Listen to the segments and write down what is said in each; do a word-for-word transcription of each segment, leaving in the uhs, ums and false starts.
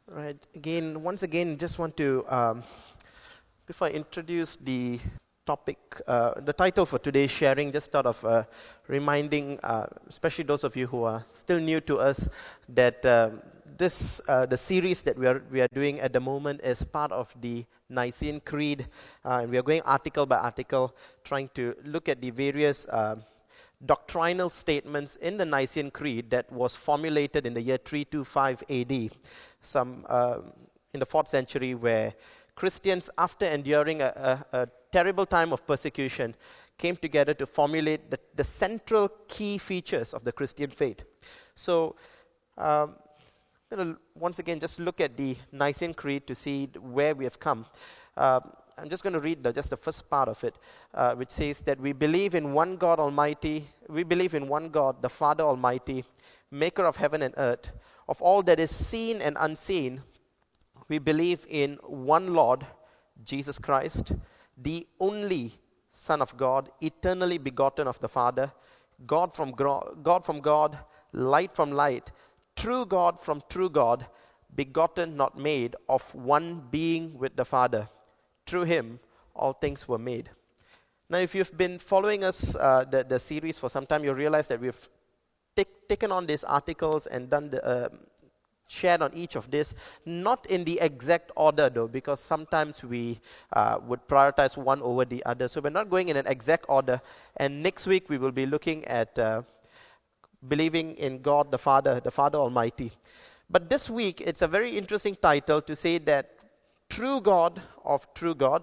Right. Again, once again, just want to, um, before I introduce the topic, uh, the title for today's sharing, just sort of uh, reminding, uh, especially those of you who are still new to us, that um, this, uh, the series that we are we are doing at the moment is part of the Nicene Creed, uh, and we are going article by article, trying to look at the various uh, doctrinal statements in the Nicene Creed that was formulated in the year three twenty-five A D, some uh, in the fourth century, where Christians, after enduring a, a, a terrible time of persecution, came together to formulate the, the central key features of the Christian faith. So, um, I'm going to once again just look at the Nicene Creed to see where we have come. Uh, I'm just going to read the, just the first part of it, uh, which says that we believe in one God Almighty, we believe in one God, the Father Almighty, maker of heaven and earth, of all that is seen and unseen. We believe in one Lord, Jesus Christ, the only Son of God, eternally begotten of the Father, God from gro- God from God, light from light, true God from true God, begotten, not made, of one being with the Father. Through him, all things were made. Now, if you've been following us, uh, the, the series for some time, you'll realize that we've take, taken on these articles and done the, uh, shared on each of this, not in the exact order though, because sometimes we uh, would prioritize one over the other. So we're not going in an exact order. And next week, we will be looking at uh, believing in God the Father, the Father Almighty. But this week, it's a very interesting title to say that true God of true God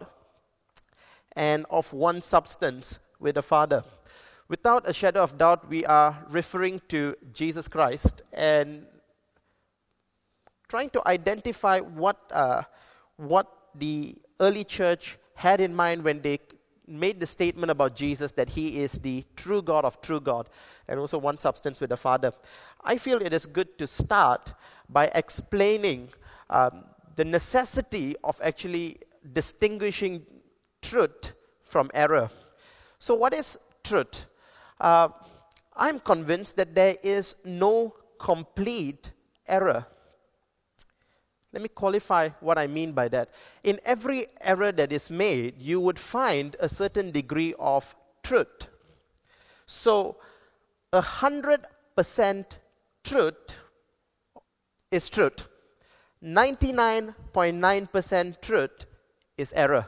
and of one substance with the Father. Without a shadow of doubt, we are referring to Jesus Christ and trying to identify what uh, what the early church had in mind when they made the statement about Jesus, that he is the true God of true God and also one substance with the Father. I feel it is good to start by explaining um, the necessity of actually distinguishing truth from error. So what is truth? Uh, I'm convinced that there is no complete error. Let me qualify what I mean by that. In every error that is made, you would find a certain degree of truth. So, a hundred percent truth is truth. ninety-nine point nine percent truth is error.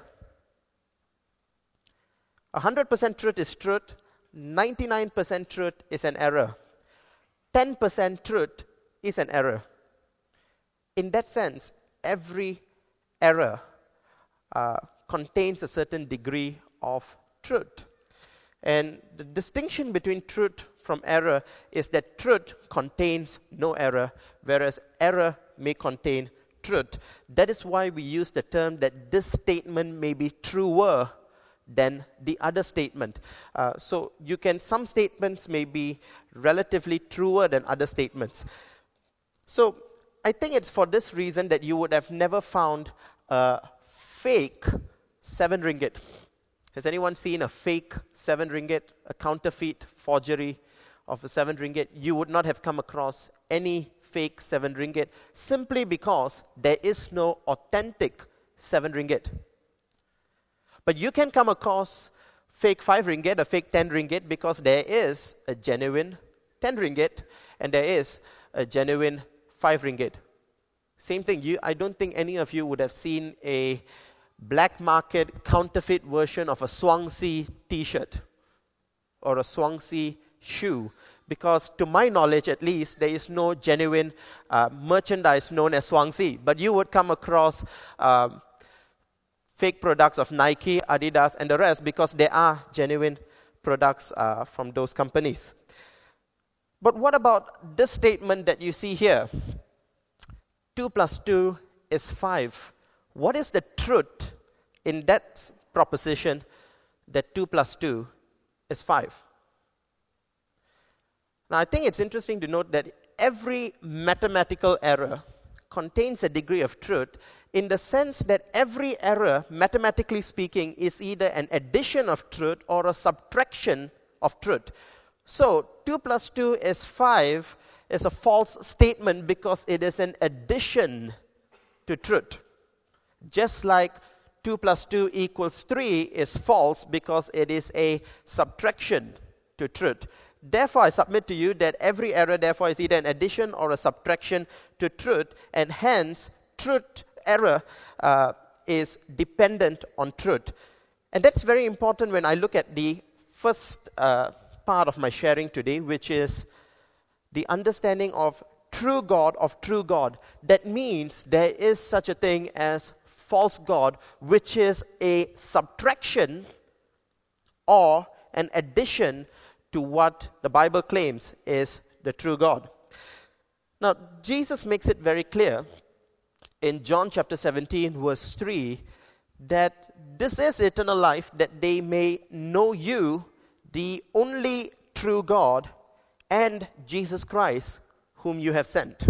one hundred percent truth is truth. ninety-nine percent truth is an error. ten percent truth is an error. In that sense, every error uh, contains a certain degree of truth. And the distinction between truth from error is that truth contains no error, whereas error may contain truth. That is why we use the term that this statement may be truer than the other statement. Uh, so you can, some statements may be relatively truer than other statements. So I think it's for this reason that you would have never found a fake seven ringgit. Has anyone seen a fake seven ringgit, a counterfeit forgery of a seven ringgit? You would not have come across any fake seven ringgit simply because there is no authentic seven ringgit. But you can come across fake five ringgit, a fake ten ringgit, because there is a genuine ten ringgit and there is a genuine five ringgit. Same thing, you, I don't think any of you would have seen a black market counterfeit version of a Swansea t-shirt or a Swansea shoe, because to my knowledge at least, there is no genuine uh, merchandise known as Swansea. But you would come across um, fake products of Nike, Adidas, and the rest, because there are genuine products uh, from those companies. But what about this statement that you see here? two plus two is five. What is the truth in that proposition that two plus two is five? Now, I think it's interesting to note that every mathematical error contains a degree of truth in the sense that every error, mathematically speaking, is either an addition of truth or a subtraction of truth. So, two plus two is five is a false statement because it is an addition to truth. Just like two plus two equals three is false because it is a subtraction to truth. Therefore, I submit to you that every error, therefore, is either an addition or a subtraction to truth, and hence, truth error uh, is dependent on truth. And that's very important when I look at the first uh, part of my sharing today, which is the understanding of true God, of true God. That means there is such a thing as false God, which is a subtraction or an addition to what the Bible claims is the true God. Now, Jesus makes it very clear in John chapter seventeen, verse three, that this is eternal life, that they may know you, the only true God, and Jesus Christ, whom you have sent.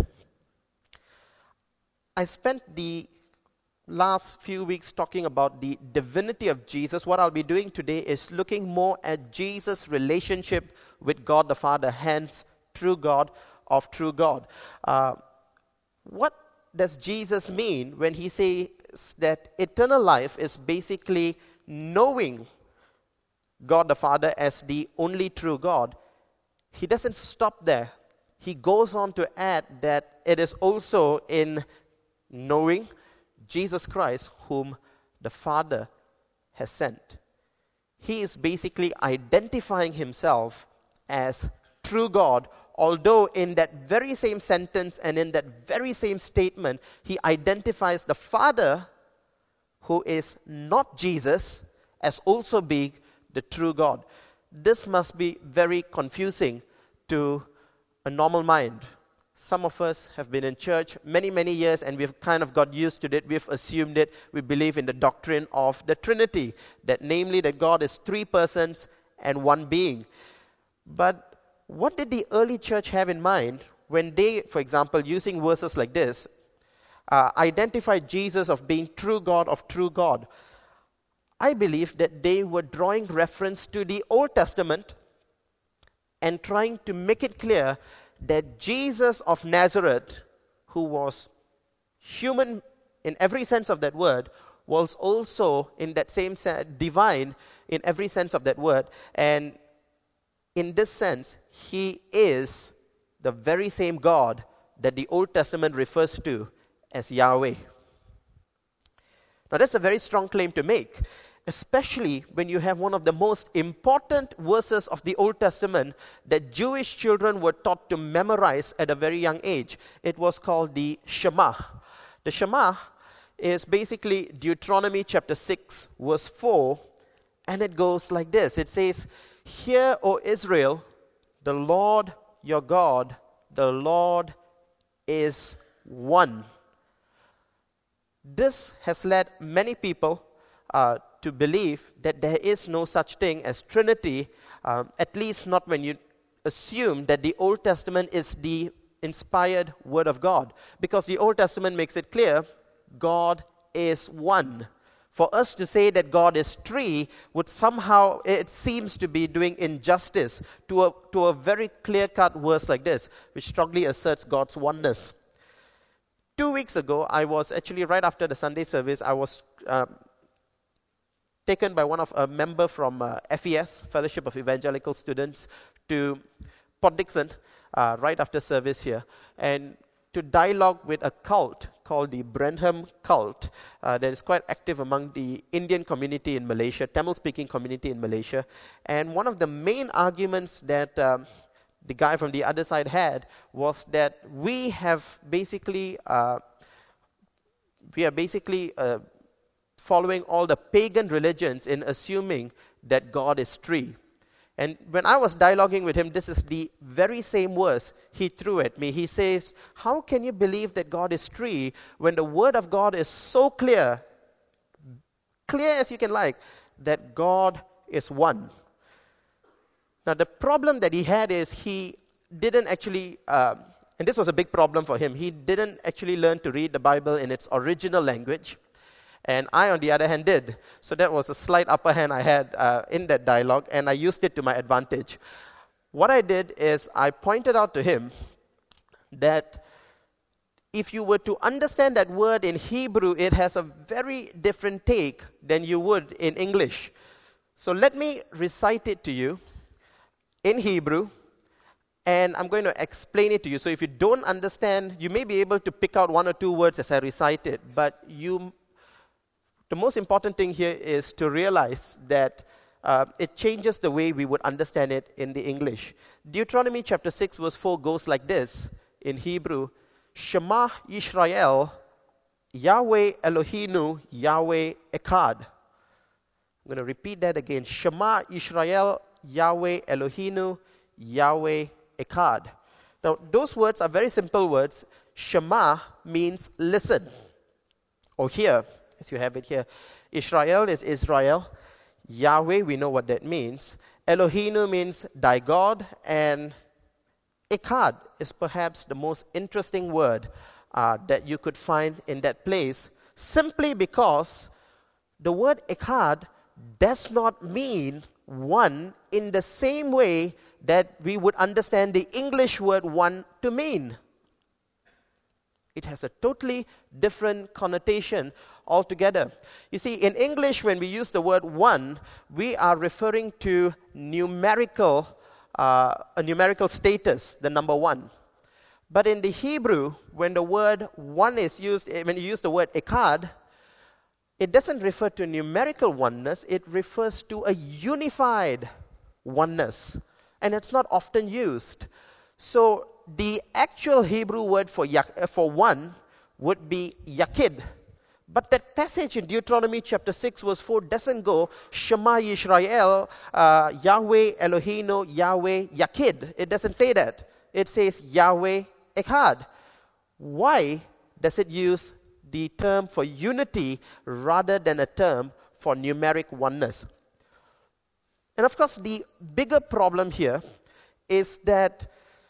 I spent the last few weeks talking about the divinity of Jesus. What I'll be doing today is looking more at Jesus' relationship with God the Father, hence true God of true God. Uh, what does Jesus mean when he says that eternal life is basically knowing God the Father as the only true God? He doesn't stop there. He goes on to add that it is also in knowing Jesus Christ, whom the Father has sent. He is basically identifying himself as true God, although in that very same sentence and in that very same statement, he identifies the Father, who is not Jesus, as also being the true God. This must be very confusing to a normal mind. Some of us have been in church many, many years, and we've kind of got used to it. We've assumed it. We believe in the doctrine of the Trinity, that namely that God is three persons and one being. But what did the early church have in mind when they, for example, using verses like this, uh, identified Jesus of being true God of true God? I believe that they were drawing reference to the Old Testament and trying to make it clear that Jesus of Nazareth, who was human in every sense of that word, was also in that same sense divine in every sense of that word. And in this sense, he is the very same God that the Old Testament refers to as Yahweh. Now, that's a very strong claim to make, especially when you have one of the most important verses of the Old Testament that Jewish children were taught to memorize at a very young age. It was called the Shema. The Shema is basically Deuteronomy chapter six, verse four, and it goes like this. It says, "Hear, O Israel, the Lord your God, the Lord is one." This has led many people uh, to believe that there is no such thing as Trinity, um, at least not when you assume that the Old Testament is the inspired Word of God. Because the Old Testament makes it clear, God is one. For us to say that God is three would somehow, it seems to be doing injustice to a, to a very clear-cut verse like this, which strongly asserts God's oneness. Two weeks ago, I was actually, right after the Sunday service, I was uh, taken by one of a member from uh, F E S, Fellowship of Evangelical Students, to Port Dickson, uh, right after service here, and to dialogue with a cult called the Branham cult uh, that is quite active among the Indian community in Malaysia, Tamil-speaking community in Malaysia. And one of the main arguments that um, the guy from the other side had was that we have basically, uh, we are basically uh, following all the pagan religions in assuming that God is three. And when I was dialoguing with him, this is the very same verse he threw at me. He says, how can you believe that God is three when the Word of God is so clear, clear as you can like, that God is one? Now, the problem that he had is he didn't actually, uh, and this was a big problem for him, he didn't actually learn to read the Bible in its original language. And I, on the other hand, did. So that was a slight upper hand I had uh, in that dialogue, and I used it to my advantage. What I did is I pointed out to him that if you were to understand that word in Hebrew, it has a very different take than you would in English. So let me recite it to you in Hebrew, and I'm going to explain it to you. So if you don't understand, you may be able to pick out one or two words as I recite it, but you, the most important thing here is to realize that uh, it changes the way we would understand it in the English. Deuteronomy chapter six verse four goes like this in Hebrew: Shema Yisrael, Yahweh Eloheinu, Yahweh Echad. I'm going to repeat that again. Shema Yisrael, Yahweh Eloheinu, Yahweh Echad. Now, those words are very simple words. Shema means listen or hear, as you have it here. Israel is Israel. Yahweh, we know what that means. Eloheinu means thy God, and Echad is perhaps the most interesting word uh, that you could find in that place, simply because the word Echad does not mean one in the same way that we would understand the English word one to mean. It has a totally different connotation altogether. You see, in English, when we use the word one, we are referring to numerical Uh, a numerical status, the number one. But in the Hebrew, when the word one is used, when you use the word echad, it doesn't refer to numerical oneness, it refers to a unified oneness. And it's not often used. So the actual Hebrew word for, for one would be yakid. But that passage in Deuteronomy chapter six verse four doesn't go Shema Yisrael, uh, Yahweh Eloheinu, Yahweh Yakid. It doesn't say that. It says Yahweh Echad. Why does it use the term for unity rather than a term for numeric oneness? And of course, the bigger problem here is that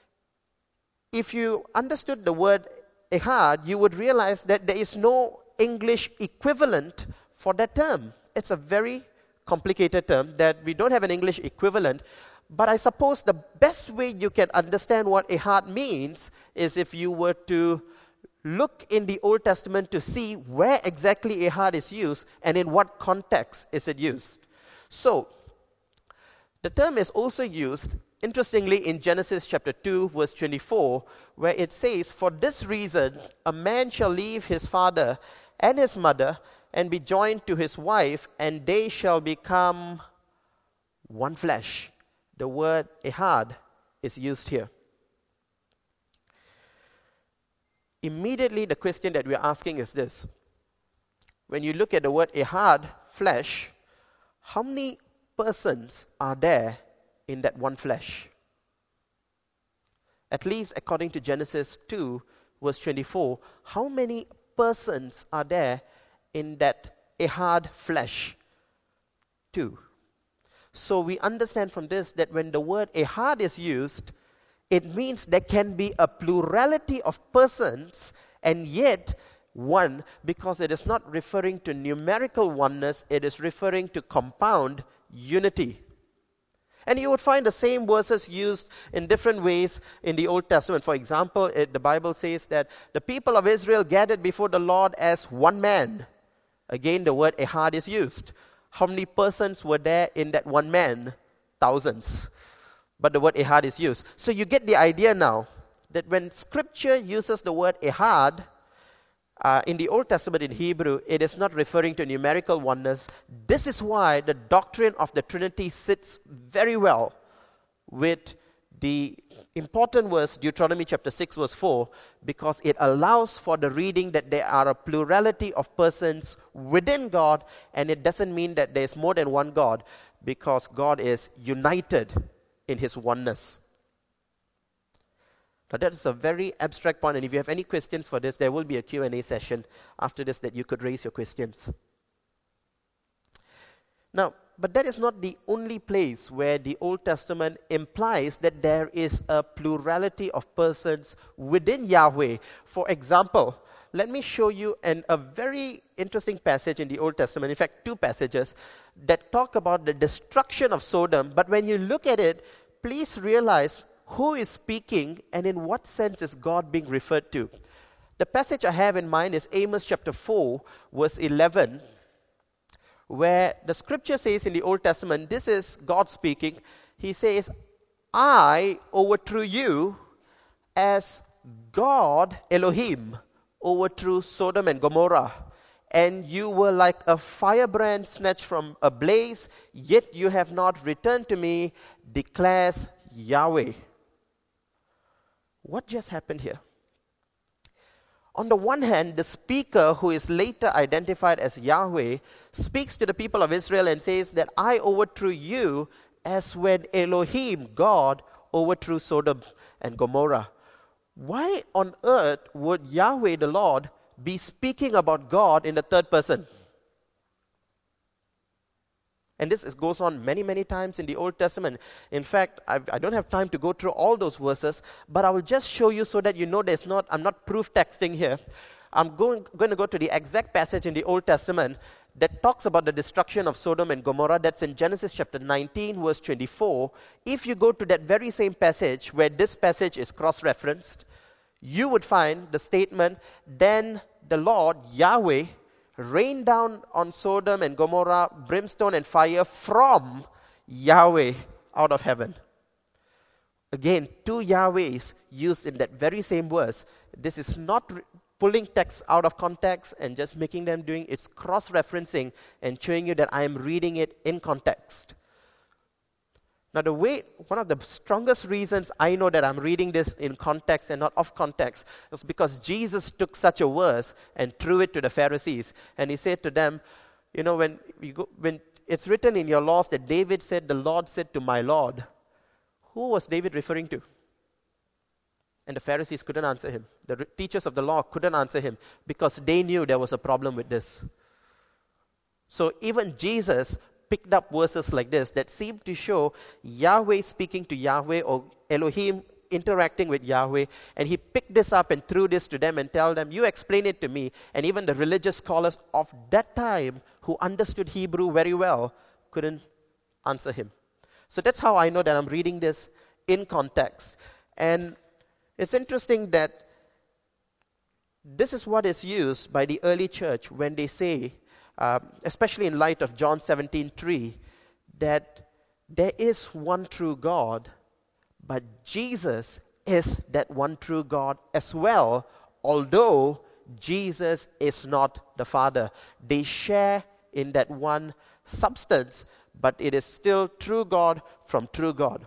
if you understood the word Echad, you would realize that there is no English equivalent for that term. It's a very complicated term that we don't have an English equivalent, but I suppose the best way you can understand what Echad means is if you were to look in the Old Testament to see where exactly Echad is used and in what context is it used. So, the term is also used, interestingly, in Genesis chapter two, verse twenty-four, where it says, "For this reason, a man shall leave his father and his mother, and be joined to his wife, and they shall become one flesh." The word Echad is used here. Immediately, the question that we're asking is this. When you look at the word Echad, flesh, how many persons are there in that one flesh? At least according to Genesis two, verse twenty-four, how many persons are there in that Echad flesh? Two. So we understand from this that when the word Echad is used, it means there can be a plurality of persons and yet one, because it is not referring to numerical oneness, it is referring to compound unity. And you would find the same verses used in different ways in the Old Testament. For example, it, the Bible says that the people of Israel gathered before the Lord as one man. Again, the word Echad is used. How many persons were there in that one man? Thousands. But the word Echad is used. So you get the idea now that when Scripture uses the word Echad, Uh, in the Old Testament in Hebrew, it is not referring to numerical oneness. This is why the doctrine of the Trinity sits very well with the important verse, Deuteronomy chapter six, verse four, because it allows for the reading that there are a plurality of persons within God, and it doesn't mean that there is more than one God, because God is united in His oneness. Now that is a very abstract point, and if you have any questions for this, there will be a Q and A session after this that you could raise your questions. Now, but that is not the only place where the Old Testament implies that there is a plurality of persons within Yahweh. For example, let me show you an, a very interesting passage in the Old Testament, in fact, two passages, that talk about the destruction of Sodom. But when you look at it, please realize who is speaking and in what sense is God being referred to. The passage I have in mind is Amos chapter four, verse eleven, where the scripture says in the Old Testament, this is God speaking, he says, I overthrew you as God, Elohim, overthrew Sodom and Gomorrah, and you were like a firebrand snatched from a blaze, yet you have not returned to me, declares Yahweh. What just happened here? On the one hand, the speaker, who is later identified as Yahweh, speaks to the people of Israel and says that I overthrew you as when Elohim, God, overthrew Sodom and Gomorrah. Why on earth would Yahweh, the Lord, be speaking about God in the third person? And this is, goes on many, many times in the Old Testament. In fact, I've, I don't have time to go through all those verses, but I will just show you so that you know there's not, I'm not proof texting here. I'm going, going to go to the exact passage in the Old Testament that talks about the destruction of Sodom and Gomorrah. That's in Genesis chapter nineteen, verse twenty-four. If you go to that very same passage where this passage is cross-referenced, you would find the statement, then the Lord, Yahweh, rained down on Sodom and Gomorrah brimstone and fire from Yahweh out of heaven. Again, two Yahwehs used in that very same verse. This is not re- pulling text out of context and just making them doing, it's cross-referencing and showing you that I am reading it in context. Now the way, one of the strongest reasons I know that I'm reading this in context and not off context is because Jesus took such a verse and threw it to the Pharisees. And he said to them, you know, when, you go, when it's written in your laws that David said, the Lord said to my Lord, who was David referring to? And the Pharisees couldn't answer him. The re- teachers of the law couldn't answer him because they knew there was a problem with this. So even Jesus picked up verses like this that seem to show Yahweh speaking to Yahweh or Elohim interacting with Yahweh, and he picked this up and threw this to them and tell them, you explain it to me. And even the religious scholars of that time who understood Hebrew very well couldn't answer him. So that's how I know that I'm reading this in context. And it's interesting that this is what is used by the early church when they say, Uh, especially in light of John seventeen three, that there is one true God, but Jesus is that one true God as well, although Jesus is not the Father. They share in that one substance, but it is still true God from true God.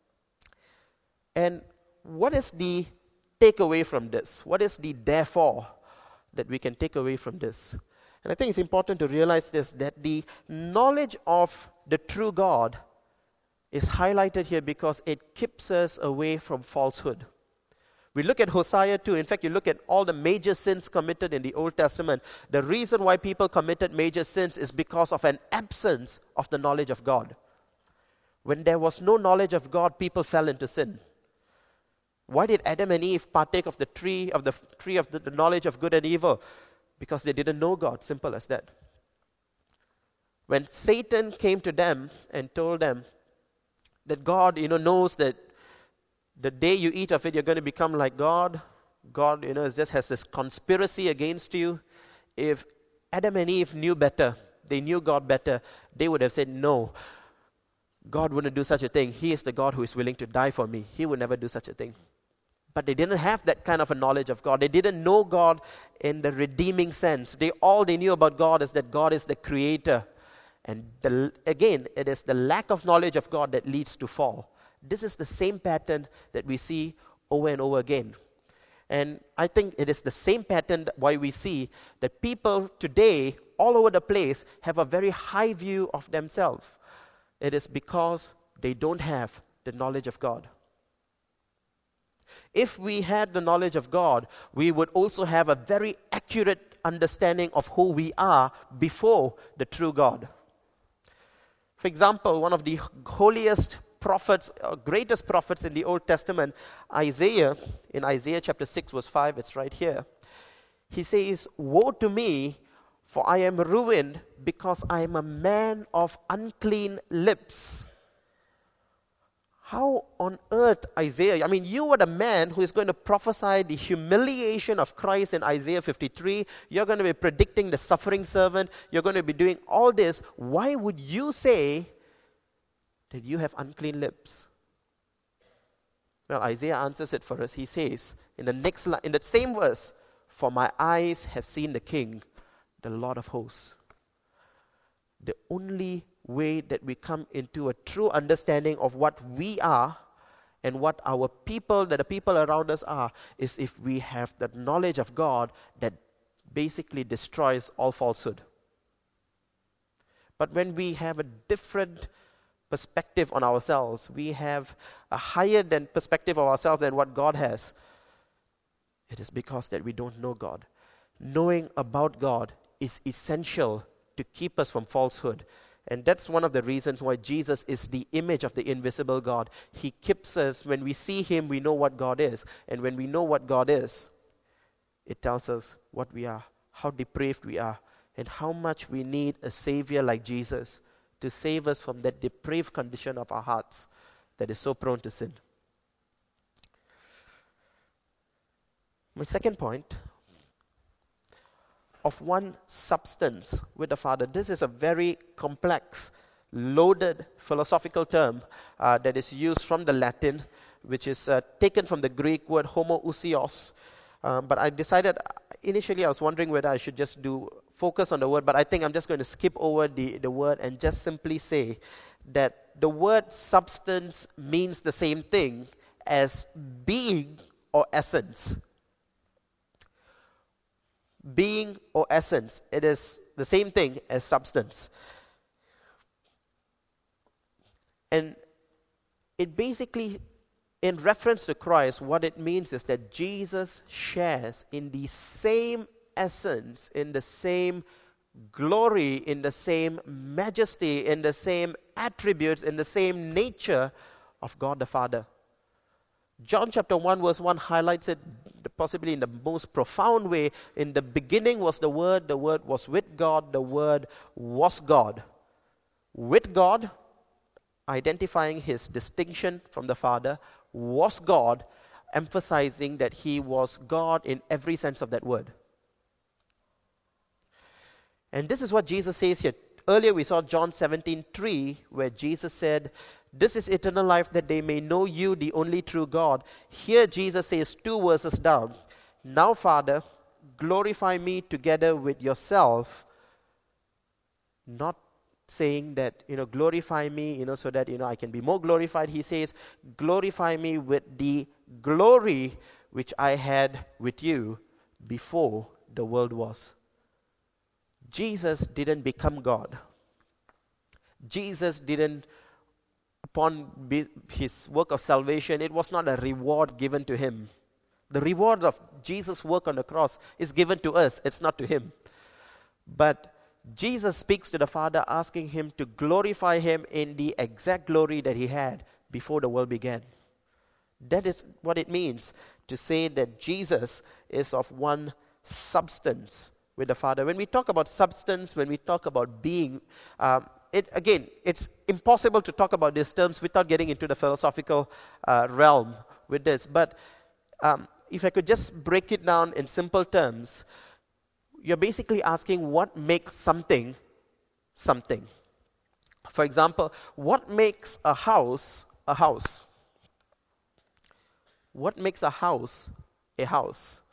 And what is the takeaway from this? What is the therefore that we can take away from this? And I think it's important to realize this, that the knowledge of the true God is highlighted here because it keeps us away from falsehood. We look at Hosea two. In fact, you look at all the major sins committed in the Old Testament. The reason why people committed major sins is because of an absence of the knowledge of God. When there was no knowledge of God, people fell into sin. Why did Adam and Eve partake of the tree of the tree of the, the knowledge of good and evil? Because they didn't know God, simple as that. When Satan came to them and told them that God, you know, knows that the day you eat of it, you're going to become like God. God, you know, just has this conspiracy against you. If Adam and Eve knew better, they knew God better, they would have said, no, God wouldn't do such a thing. He is the God who is willing to die for me. He would never do such a thing. But they didn't have that kind of a knowledge of God. They didn't know God in the redeeming sense. They all they knew about God is that God is the creator. And the, again, it is the lack of knowledge of God that leads to fall. This is the same pattern that we see over and over again. And I think it is the same pattern why we see that people today, all over the place, have a very high view of themselves. It is because they don't have the knowledge of God. If we had the knowledge of God, we would also have a very accurate understanding of who we are before the true God. For example, one of the holiest prophets, uh, greatest prophets in the Old Testament, Isaiah, in Isaiah chapter six, verse five, it's right here. He says, woe to me, for I am ruined because I am a man of unclean lips. How on earth, Isaiah, I mean, you were the man who is going to prophesy the humiliation of Christ in Isaiah fifty-three. You're going to be predicting the suffering servant. You're going to be doing all this. Why would you say that you have unclean lips? Well, Isaiah answers it for us. He says in the next line, in the same verse, "For my eyes have seen the King, the Lord of hosts." The only way that we come into a true understanding of what we are and what our people, that the people around us are, is if we have the knowledge of God that basically destroys all falsehood. But when we have a different perspective on ourselves, we have a higher than perspective of ourselves than what God has, it is because that we don't know God. Knowing about God is essential to keep us from falsehood. And that's one of the reasons why Jesus is the image of the invisible God. He keeps us, when we see Him, we know what God is. And when we know what God is, it tells us what we are, how depraved we are, and how much we need a Savior like Jesus to save us from that depraved condition of our hearts that is so prone to sin. My second point, of one substance with the Father. This is a very complex, loaded philosophical term uh, that is used from the Latin, which is uh, taken from the Greek word homoousios. Um, but I decided, initially I was wondering whether I should just do focus on the word, but I think I'm just going to skip over the, the word and just simply say that the word substance means the same thing as being or essence. Being or essence, it is the same thing as substance. And it basically, in reference to Christ, what it means is that Jesus shares in the same essence, in the same glory, in the same majesty, in the same attributes, in the same nature of God the Father. John chapter one verse one highlights it possibly in the most profound way. In the beginning was the Word, the Word was with God, the Word was God. With God, identifying His distinction from the Father, was God, emphasizing that He was God in every sense of that word. And this is what Jesus says here. Earlier we saw John seventeen three, where Jesus said, "This is eternal life, that they may know you, the only true God." Here Jesus says two verses down, "Now, Father, glorify me together with yourself." Not saying that, you know, glorify me, you know, so that, you know, I can be more glorified. He says, glorify me with the glory which I had with you before the world was. Jesus didn't become God. Jesus didn't, upon his work of salvation, it was not a reward given to him. The reward of Jesus' work on the cross is given to us, it's not to him. But Jesus speaks to the Father, asking him to glorify him in the exact glory that he had before the world began. That is what it means to say that Jesus is of one substance with the Father. When we talk about substance, when we talk about being, um, it again, it's impossible to talk about these terms without getting into the philosophical uh, realm with this. But um, if I could just break it down in simple terms, you're basically asking what makes something something. For example, what makes a house a house? What makes a house a house?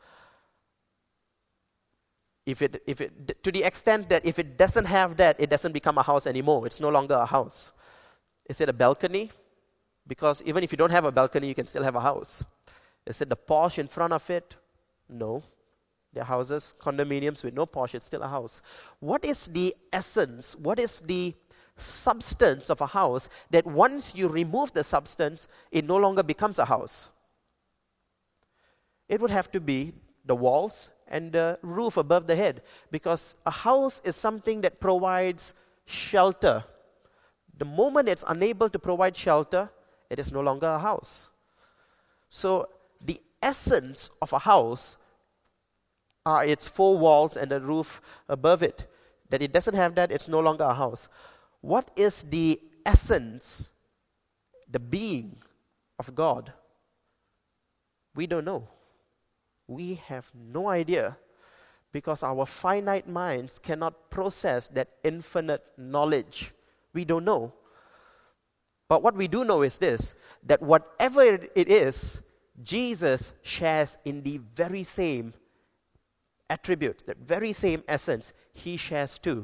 If it, if it, to the extent that if it doesn't have that, it doesn't become a house anymore. It's no longer a house. Is it a balcony? Because even if you don't have a balcony, you can still have a house. Is it the porch in front of it? No. They're houses, condominiums with no porch, it's still a house. What is the essence, what is the substance of a house that once you remove the substance, it no longer becomes a house? It would have to be the walls and the roof above the head, because a house is something that provides shelter. The moment it's unable to provide shelter, it is no longer a house. So the essence of a house are its four walls and the roof above it. That it doesn't have that, it's no longer a house. What is the essence, the being of God? We don't know. We have no idea because our finite minds cannot process that infinite knowledge. We don't know. But what we do know is this, that whatever it is, Jesus shares in the very same attributes, that very same essence, he shares too.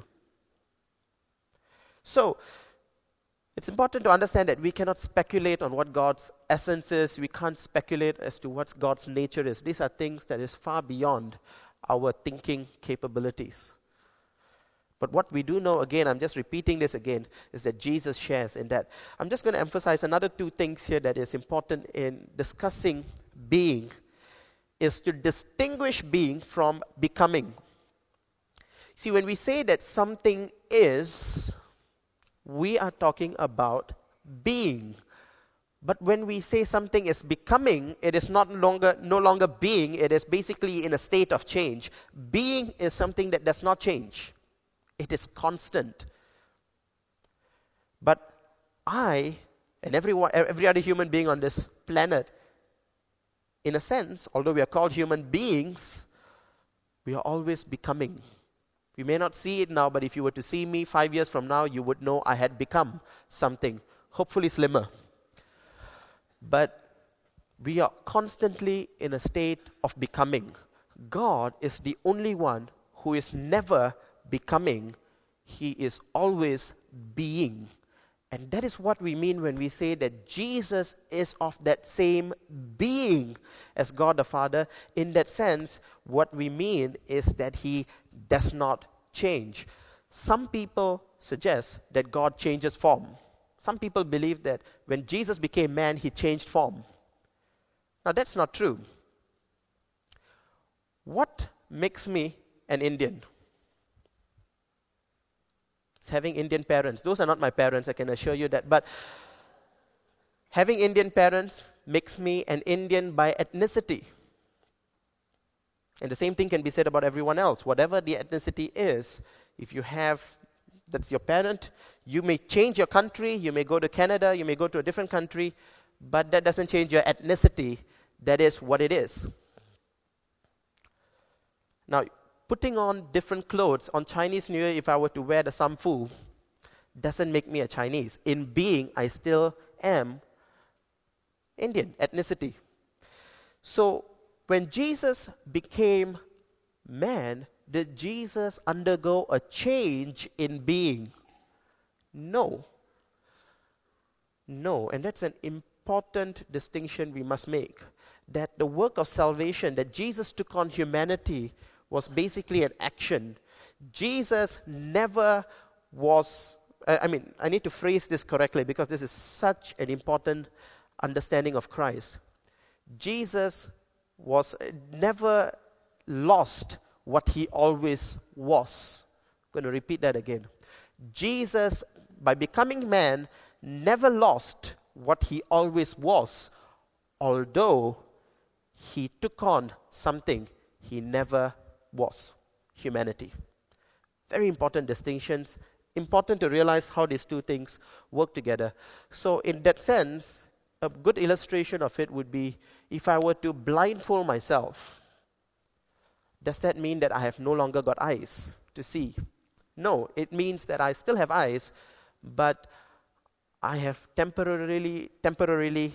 So, it's important to understand that we cannot speculate on what God's essence is. We can't speculate as to what God's nature is. These are things that is far beyond our thinking capabilities. But what we do know, again, I'm just repeating this again, is that Jesus shares in that. I'm just going to emphasize another two things here that is important in discussing being, is to distinguish being from becoming. See, when we say that something is, we are talking about being. But when we say something is becoming, it is not longer, no longer being, it is basically in a state of change. Being is something that does not change. It is constant. But I, and everyone, every other human being on this planet, in a sense, although we are called human beings, we are always becoming. We may not see it now, but if you were to see me five years from now, you would know I had become something, hopefully slimmer. But we are constantly in a state of becoming. God is the only one who is never becoming. He is always being. And that is what we mean when we say that Jesus is of that same being as God the Father. In that sense, what we mean is that he does not change. Some people suggest that God changes form. Some people believe that when Jesus became man, he changed form. Now, that's not true. What makes me an Indian? It's having Indian parents. Those are not my parents, I can assure you that. But having Indian parents makes me an Indian by ethnicity. And the same thing can be said about everyone else. Whatever the ethnicity is, if you have, that's your parent, you may change your country, you may go to Canada, you may go to a different country, but that doesn't change your ethnicity. That is what it is. Now, putting on different clothes on Chinese New Year, if I were to wear the samfu, doesn't make me a Chinese. In being, I still am Indian ethnicity. So, when Jesus became man, did Jesus undergo a change in being? No. No, and that's an important distinction we must make. That the work of salvation, that Jesus took on humanity, was basically an action. Jesus never was, I mean, I need to phrase this correctly because this is such an important understanding of Christ. Jesus was never lost what he always was. I'm going to repeat that again. Jesus, by becoming man, never lost what he always was, although he took on something he never was, humanity. Very important distinctions. Important to realize how these two things work together. So in that sense, a good illustration of it would be if I were to blindfold myself, does that mean that I have no longer got eyes to see? No, it means that I still have eyes, but I have temporarily, temporarily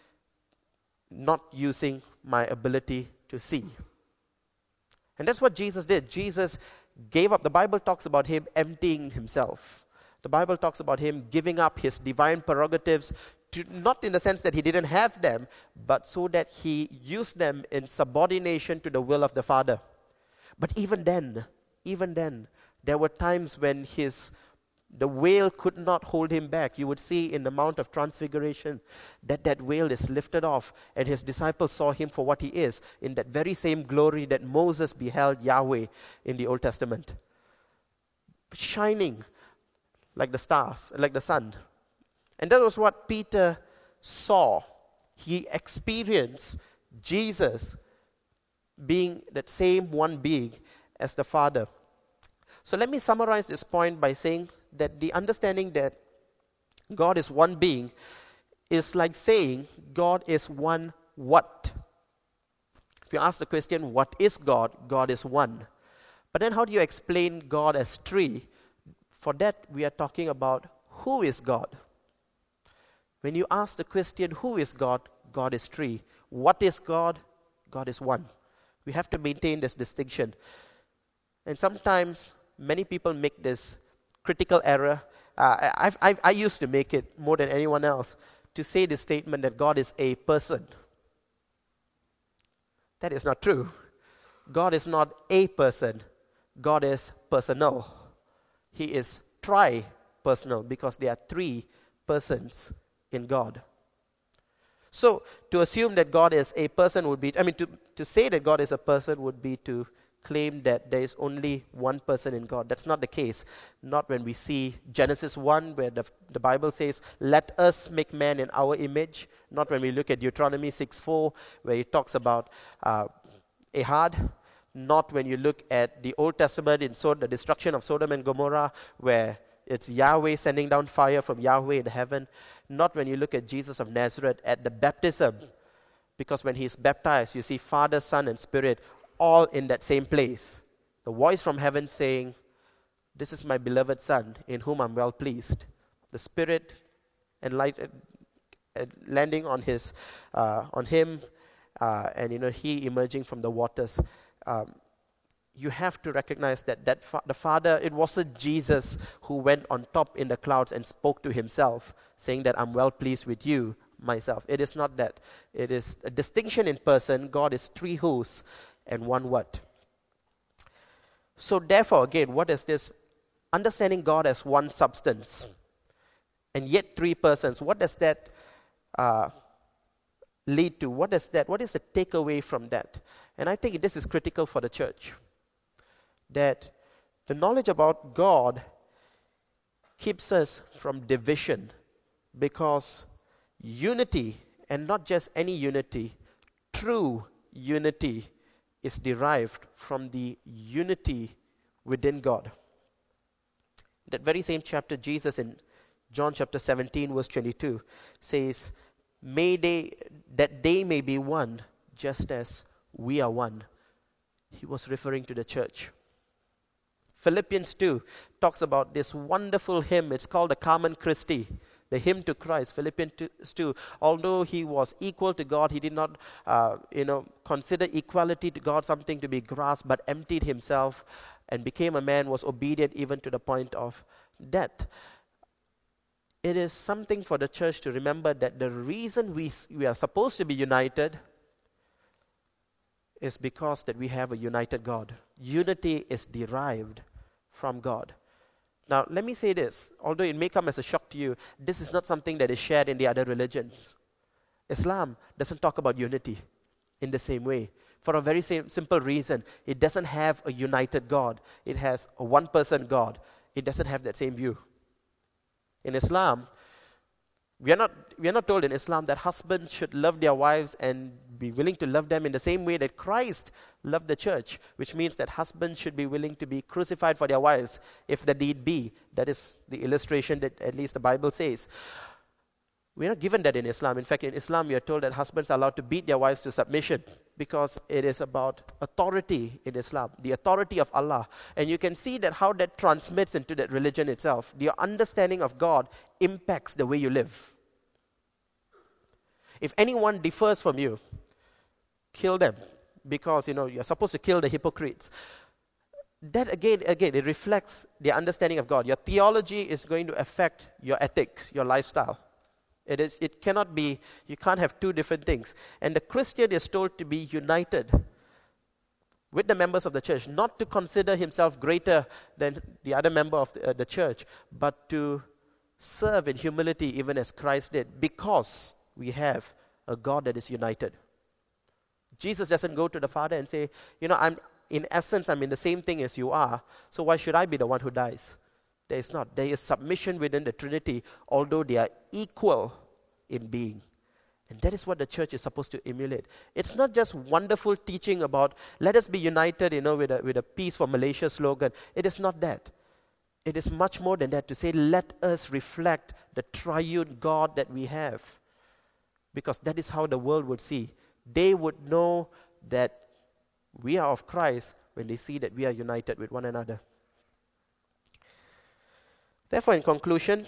not using my ability to see. And that's what Jesus did. Jesus gave up. The Bible talks about him emptying himself. The Bible talks about him giving up his divine prerogatives, to, not in the sense that he didn't have them, but so that he used them in subordination to the will of the Father. But even then, even then, there were times when his the veil could not hold him back. You would see in the Mount of Transfiguration that that veil is lifted off, and his disciples saw him for what he is, in that very same glory that Moses beheld Yahweh in the Old Testament. Shining like the stars, like the sun. And that was what Peter saw. He experienced Jesus being that same one being as the Father. So let me summarize this point by saying that the understanding that God is one being is like saying God is one what? If you ask the question, what is God? God is one. But then how do you explain God as three? For that, we are talking about who is God. When you ask the question, who is God? God is three. What is God? God is one. We have to maintain this distinction. And sometimes many people make this critical error. Uh, I've, I've, I used to make it more than anyone else to say the statement that God is a person. That is not true. God is not a person. God is personal. He is tri-personal because there are three persons in God. So, to assume that God is a person would be, I mean, to, to say that God is a person would be to claim that there is only one person in God. That's not the case. Not when we see Genesis one, where the, the Bible says, let us make man in our image. Not when we look at Deuteronomy six four, where it talks about uh, Ehad. Not when you look at the Old Testament in so the destruction of Sodom and Gomorrah, where it's Yahweh sending down fire from Yahweh in heaven. Not when you look at Jesus of Nazareth at the baptism, because when he's baptized, you see Father, Son, and Spirit all in that same place. The voice from heaven saying, this is my beloved Son, in whom I'm well pleased. The Spirit enlightened, uh, landing on his, uh, on him, uh, and you know he emerging from the waters. Um, you have to recognize that, that fa- the Father, it wasn't Jesus who went on top in the clouds and spoke to himself, saying that I'm well pleased with you, myself. It is not that. It is a distinction in person. God is three who's and one what. So therefore, again, what is this? Understanding God as one substance and yet three persons. What does that uh, lead to? What does that? What is the takeaway from that? And I think this is critical for the church. That the knowledge about God keeps us from division, because unity, and not just any unity, true unity is derived from the unity within God. That very same chapter, Jesus in John chapter seventeen, verse twenty-two, says, "May they, that they may be one, just as we are one." He was referring to the church. Philippians two talks about this wonderful hymn. It's called the Carmen Christi, the hymn to Christ. Philippians two, although he was equal to God, he did not uh, you know, consider equality to God something to be grasped, but emptied himself and became a man, was obedient even to the point of death. It is something for the church to remember that the reason we, we are supposed to be united is because that we have a united God. Unity is derived from God. Now, let me say this, although it may come as a shock to you, this is not something that is shared in the other religions. Islam doesn't talk about unity in the same way, for a very same, simple reason. It doesn't have a united God. It has a one-person God. It doesn't have that same view. In Islam, we are not we are not told in Islam that husbands should love their wives and be willing to love them in the same way that Christ loved the church, which means that husbands should be willing to be crucified for their wives if the need be. That is the illustration that at least the Bible says. We are not given that in Islam. In fact, in Islam, we are told that husbands are allowed to beat their wives to submission, because it is about authority in Islam, the authority of Allah. And you can see that how that transmits into that religion itself. The understanding of God impacts the way you live. If anyone differs from you, kill them, because you know you're supposed to kill the hypocrites. That again, again, it reflects the understanding of God. Your theology is going to affect your ethics, your lifestyle. It is. It cannot be. You can't have two different things. And the Christian is told to be united with the members of the church, not to consider himself greater than the other member of the, uh, the church, but to serve in humility, even as Christ did, because we have a God that is united. Jesus doesn't go to the Father and say, you know, I'm in essence, I'm in the same thing as you are, so why should I be the one who dies? There is not. There is submission within the Trinity, although they are equal in being. And that is what the church is supposed to emulate. It's not just wonderful teaching about, let us be united, you know, with a, with a Peace for Malaysia slogan. It is not that. It is much more than that, to say, let us reflect the triune God that we have. because that is how the world would see. They would know that we are of Christ when they see that we are united with one another. Therefore, in conclusion,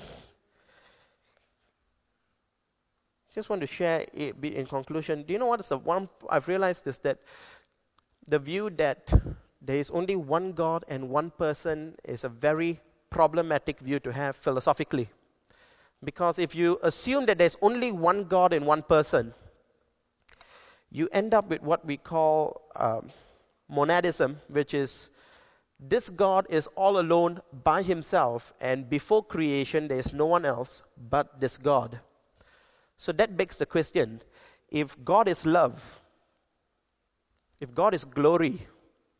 just want to share it in conclusion. Do you know what is the one I've realized is that the view that there is only one God and one person is a very problematic view to have philosophically. Because if you assume that there's only one God and one person, you end up with what we call um, monadism, which is this God is all alone by himself, and before creation there is no one else but this God. So that begs the question, if God is love, if God is glory,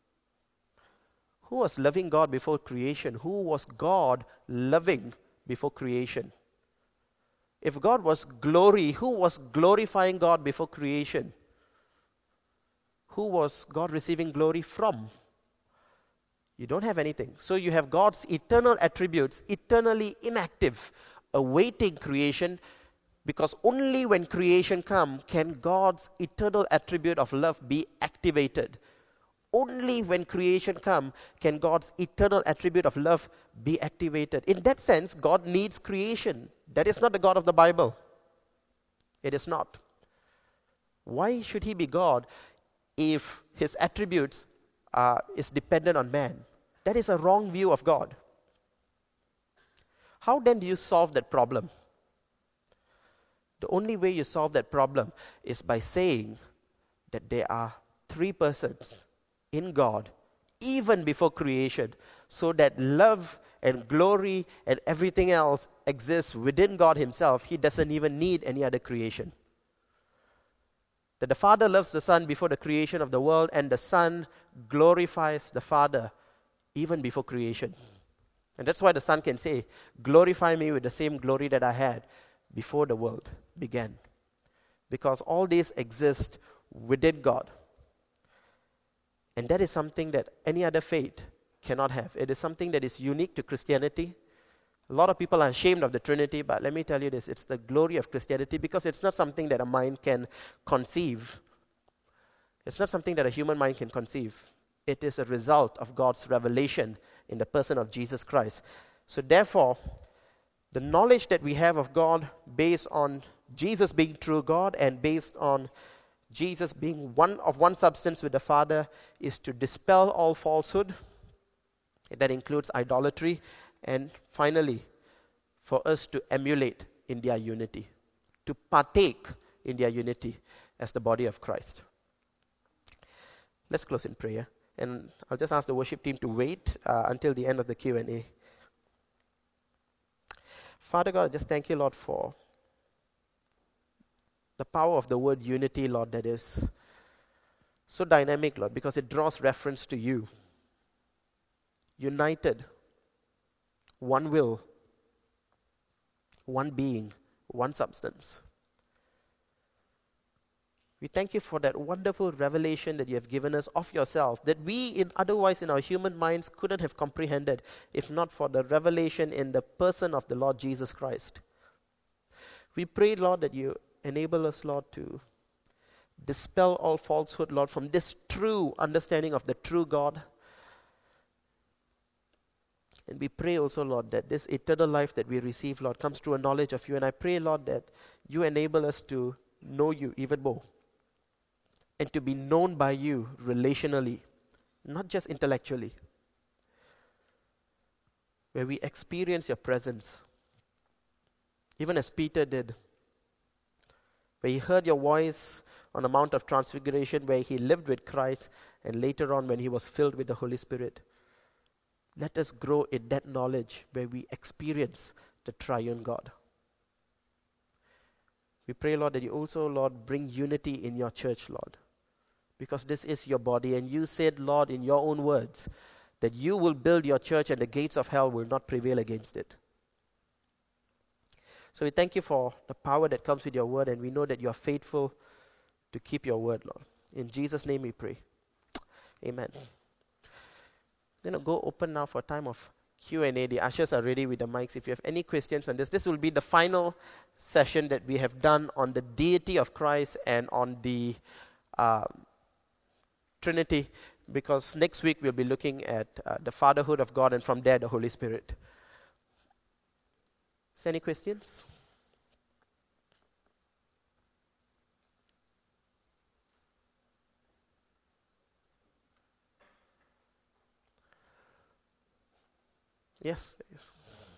who was loving God before creation? Who was God loving before creation? If God was glory, who was glorifying God before creation? Who was God receiving glory from? You don't have anything. So you have God's eternal attributes, eternally inactive, awaiting creation, because only when creation comes can God's eternal attribute of love be activated. Only when creation comes can God's eternal attribute of love be activated. In that sense, God needs creation. That is not the God of the Bible. It is not. Why should he be God if his attributes uh, is dependent on man? That is a wrong view of God. How then do you solve that problem? The only way you solve that problem is by saying that there are three persons in God, even before creation, so that love and glory and everything else exists within God himself. He doesn't even need any other creation. That the Father loves the Son before the creation of the world, and the Son glorifies the Father even before creation. And that's why the Son can say, glorify me with the same glory that I had before the world began. Because all these exist within God. And that is something that any other faith cannot have. It is something that is unique to Christianity. A lot of people are ashamed of the Trinity, but let me tell you this, it's the glory of Christianity, because it's not something that a mind can conceive. It's not something that a human mind can conceive. It is a result of God's revelation in the person of Jesus Christ. So therefore, the knowledge that we have of God based on Jesus being true God and based on Jesus being one of one substance with the Father is to dispel all falsehood. That includes idolatry. And finally, for us to emulate in their unity, to partake in their unity as the body of Christ. Let's close in prayer. And I'll just ask the worship team to wait uh, until the end of the Q and A. Father God, I just thank you, Lord, for the power of the word unity, Lord, that is so dynamic, Lord, because it draws reference to you. United, one will, one being, one substance. We thank you for that wonderful revelation that you have given us of yourself, that we in otherwise in our human minds couldn't have comprehended if not for the revelation in the person of the Lord Jesus Christ. We pray, Lord, that you enable us, Lord, to dispel all falsehood, Lord, from this true understanding of the true God. And we pray also, Lord, that this eternal life that we receive, Lord, comes to a knowledge of you. And I pray, Lord, that you enable us to know you even more and to be known by you relationally, not just intellectually, where we experience your presence, even as Peter did, where he heard your voice on the Mount of Transfiguration, where he lived with Christ, and later on when he was filled with the Holy Spirit. Let us grow in that knowledge where we experience the triune God. We pray, Lord, that you also, Lord, bring unity in your church, Lord, because this is your body, and you said, Lord, in your own words, that you will build your church and the gates of hell will not prevail against it. So we thank you for the power that comes with your word, and we know that you are faithful to keep your word, Lord. In Jesus' name we pray. Amen. I'm going to go open now for a time of Q and A. The ushers are ready with the mics. If you have any questions on this, this will be the final session that we have done on the deity of Christ and on the uh, Trinity, because next week we'll be looking at uh, the fatherhood of God, and from there the Holy Spirit. Is there any questions? Yes. Yes.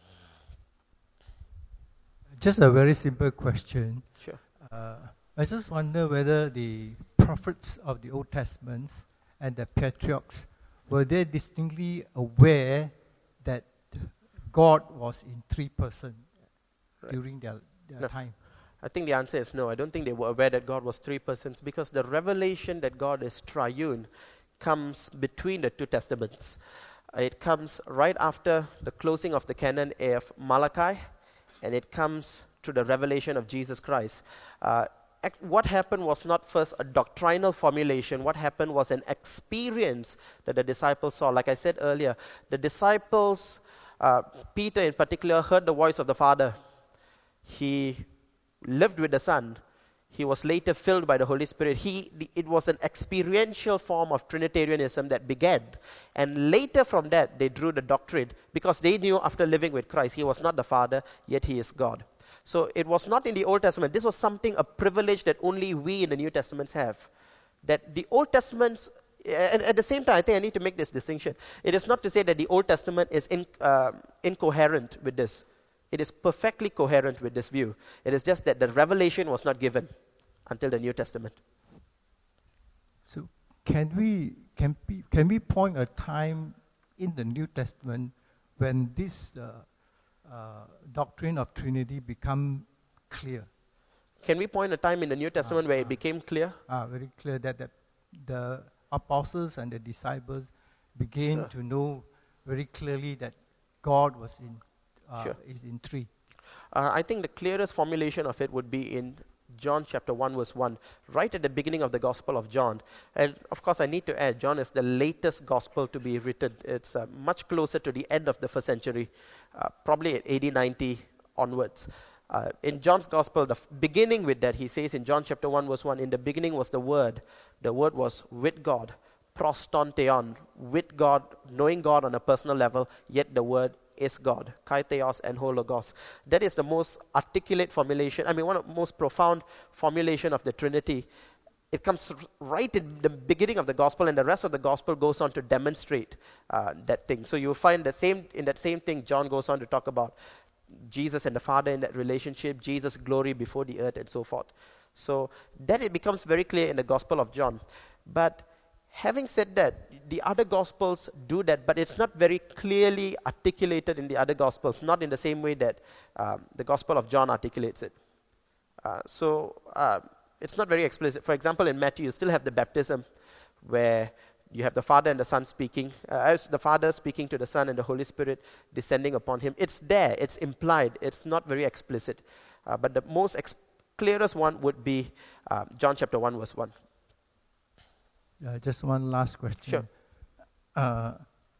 Just a very simple question. Sure. Uh, I just wonder whether the prophets of the Old Testament and the patriarchs, were they distinctly aware that God was in three persons right. during their, their no. time? I think the answer is no. I don't think they were aware that God was three persons, because the revelation that God is triune comes between the two testaments. It comes right after the closing of the canon of Malachi, and it comes to the revelation of Jesus Christ. Uh, what happened was not first a doctrinal formulation. What happened was an experience that the disciples saw. Like I said earlier, the disciples, uh, Peter in particular, heard the voice of the Father. He lived with the Son. He was later filled by the Holy Spirit. He, the, it was an experiential form of Trinitarianism that began. And later from that, they drew the doctrine, because they knew after living with Christ, he was not the Father, yet he is God. So it was not in the Old Testament. This was something, a privilege that only we in the New Testaments have. That the Old Testaments, and at the same time, I think I need to make this distinction. It is not to say that the Old Testament is in, uh, incoherent with this. It is perfectly coherent with this view. It is just that the revelation was not given until the New Testament. So can we can we, can we point a time in the New Testament when this uh, uh, doctrine of Trinity become clear? Can we point a time in the New Testament uh, where uh, it became clear? Uh, very clear that, that the apostles and the disciples began sure. to know very clearly that God was in Uh, sure. is in three. Uh, I think the clearest formulation of it would be in John chapter one verse one, right at the beginning of the Gospel of John. And of course I need to add, John is the latest Gospel to be written. It's uh, much closer to the end of the first century, uh, probably at A D ninety onwards. Uh, in John's Gospel, the f- beginning with that, he says in John chapter one verse one, in the beginning was the Word. The Word was with God, prostonteon, with God, knowing God on a personal level, yet the Word is God, kaitheos and hologos. That is the most articulate formulation, I mean one of the most profound formulation of the Trinity. It comes r- right in the beginning of the Gospel, and the rest of the Gospel goes on to demonstrate uh, that thing. So you'll find the same in that same thing, John goes on to talk about Jesus and the Father in that relationship, Jesus' glory before the earth, and so forth. So that it becomes very clear in the Gospel of John. But having said that, the other Gospels do that, but it's not very clearly articulated in the other Gospels, not in the same way that um, the Gospel of John articulates it. Uh, so uh, it's not very explicit. For example, in Matthew, you still have the baptism where you have the Father and the Son speaking, uh, as the Father speaking to the Son and the Holy Spirit descending upon him. It's there, it's implied, it's not very explicit. Uh, but the most ex- clearest one would be uh, John chapter one verse one. Uh, just one last question. Sure. Uh,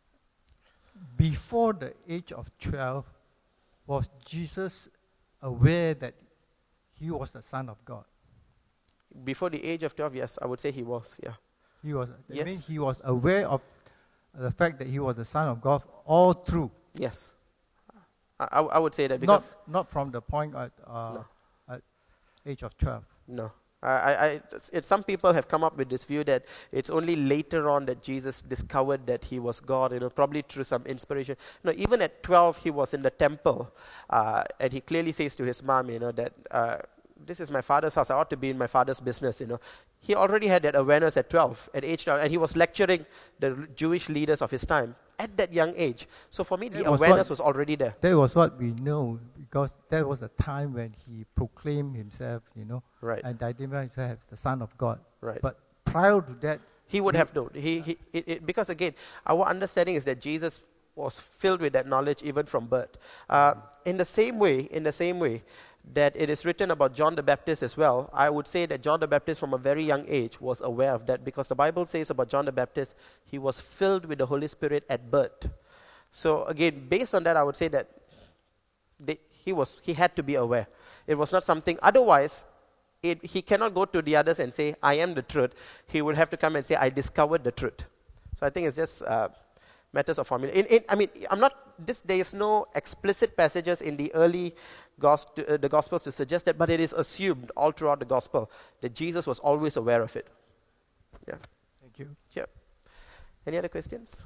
before the age of twelve, was Jesus aware that he was the Son of God? Before the age of twelve, yes, I would say he was, yeah. He was, that yes. means he was aware of the fact that he was the Son of God all through. Yes. I, I, I would say that because... Not, not from the point at, uh, no. at age of twelve. No. I, I, it, some people have come up with this view that it's only later on that Jesus discovered that he was God, you know, probably through some inspiration. No, even at twelve, he was in the temple, uh, and he clearly says to his mom, you know, that uh, this is my father's house. I ought to be in my father's business, you know. He already had that awareness at twelve, at age twelve, and he was lecturing the Jewish leaders of his time at that young age. So for me, that the was awareness was already there. That was what we know, because that was a time when he proclaimed himself, you know, right. and identified himself as the Son of God. Right. But prior to that, he would have known. He, he, it, it, because again, our understanding is that Jesus was filled with that knowledge even from birth. Uh, in the same way, in the same way that it is written about John the Baptist as well, I would say that John the Baptist from a very young age was aware of that, because the Bible says about John the Baptist, he was filled with the Holy Spirit at birth. So again, based on that, I would say that they, he was he had to be aware. It was not something, otherwise, it, he cannot go to the others and say, I am the truth. He would have to come and say, I discovered the truth. So I think it's just uh, matters of formula. In, in, I mean, I'm not, this, there is no explicit passages in the early gospel, uh, the Gospels to suggest that, but it is assumed all throughout the Gospel that Jesus was always aware of it. Yeah. Thank you. Yeah. Any other questions?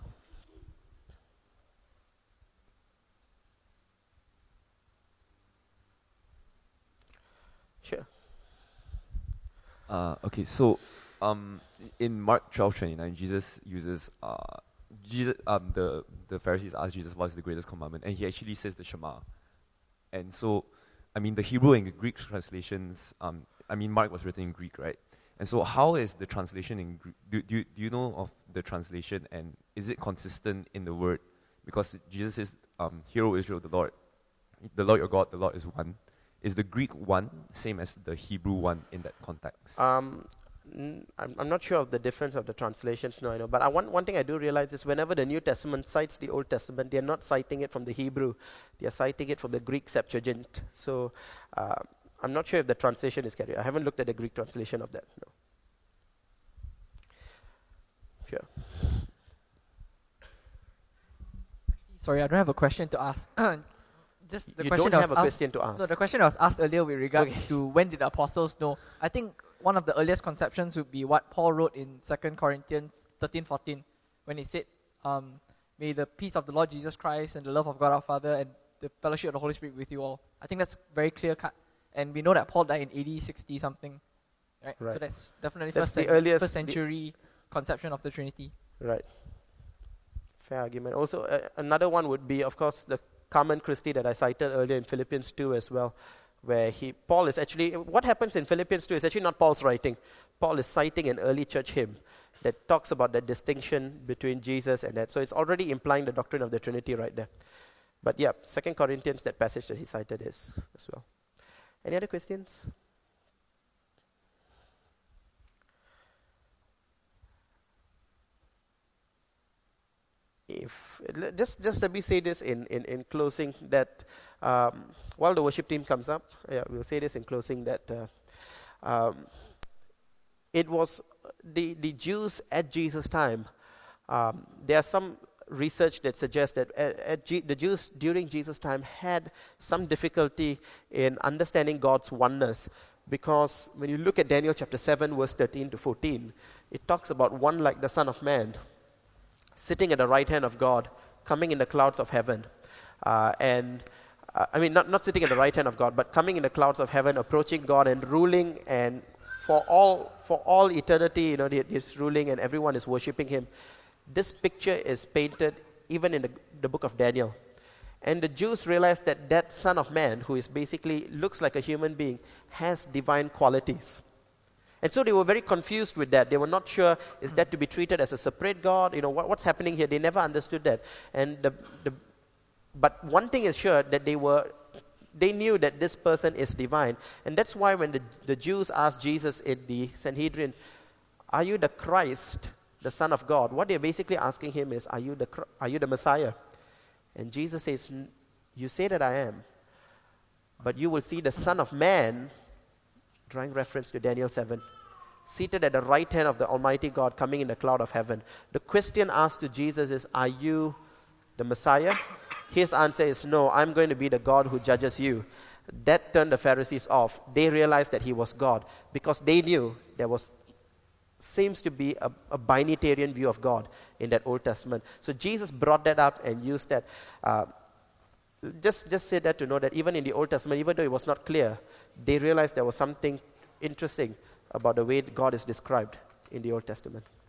Sure. Uh, okay, so um, in Mark twelve twenty-nine, Jesus uses uh, Jesus. Um, the the Pharisees ask Jesus what's the greatest commandment, and he actually says the Shema. And so, I mean, the Hebrew and the Greek translations. Um, I mean, Mark was written in Greek, right? And so, how is the translation in Greek? Do, do, you, do you know of the translation, and is it consistent in the word? Because Jesus says, um, "Hear, O Israel, the Lord, the Lord your God, the Lord is one." Is the Greek one same as the Hebrew one in that context? Um, n- I'm, I'm not sure of the difference of the translations, no, I know. But I, one, one thing I do realize is whenever the New Testament cites the Old Testament, they're not citing it from the Hebrew. They're citing it from the Greek Septuagint. So uh, I'm not sure if the translation is carried. I haven't looked at the Greek translation of that, no. Sure. Sorry, I don't have a question to ask. Just the you question don't that have was a asked, question to ask. No, the question that was asked earlier with regards Okay. to when did the apostles know. I think one of the earliest conceptions would be what Paul wrote in Second Corinthians thirteen fourteen, when he said, um, may the peace of the Lord Jesus Christ and the love of God our Father and the fellowship of the Holy Spirit with you all. I think that's very clear cut. And we know that Paul died in A D sixty something. Right? Right. So that's definitely That's first, the cen- earliest- first century conception of the Trinity. Right. Fair argument. Also, uh, another one would be, of course, the Carmen Christi that I cited earlier in Philippians two as well, where he Paul is actually, what happens in Philippians two is actually not Paul's writing. Paul is citing an early church hymn that talks about the distinction between Jesus and that. So it's already implying the doctrine of the Trinity right there. But yeah, Second Corinthians, that passage that he cited is as well. Any other questions? If le- just just let me say this in, in, in closing, that um, while the worship team comes up, yeah, we'll say this in closing, that uh, um, it was the the Jews at Jesus' time. Um, there are some research that suggests that at, at G- the Jews during Jesus' time had some difficulty in understanding God's oneness, because when you look at Daniel chapter seven, verse thirteen to fourteen, it talks about one like the Son of Man, sitting at the right hand of God, coming in the clouds of heaven. Uh, and, uh, I mean, not, not sitting at the right hand of God, but coming in the clouds of heaven, approaching God and ruling, and for all for all eternity, you know, he's ruling and everyone is worshipping him. This picture is painted even in the, the book of Daniel. And the Jews realized that that Son of Man, who is basically, looks like a human being, has divine qualities. And so they were very confused with that. They were not sure, is that to be treated as a separate God? You know, what, what's happening here? They never understood that. And the, the, but one thing is sure, that they were, they knew that this person is divine. And that's why when the, the Jews asked Jesus in the Sanhedrin, are you the Christ, the Son of God? What they're basically asking him is, are you the, are you the Messiah? And Jesus says, you say that I am, but you will see the Son of Man, drawing reference to Daniel seven, seated at the right hand of the Almighty God, coming in the cloud of heaven. The question asked to Jesus is, are you the Messiah? His answer is, no, I'm going to be the God who judges you. That turned the Pharisees off. They realized that he was God, because they knew there was, seems to be a, a binitarian view of God in that Old Testament. So Jesus brought that up and used that. Uh, Just, just say that to know that even in the Old Testament, even though it was not clear, they realized there was something interesting about the way God is described in the Old Testament.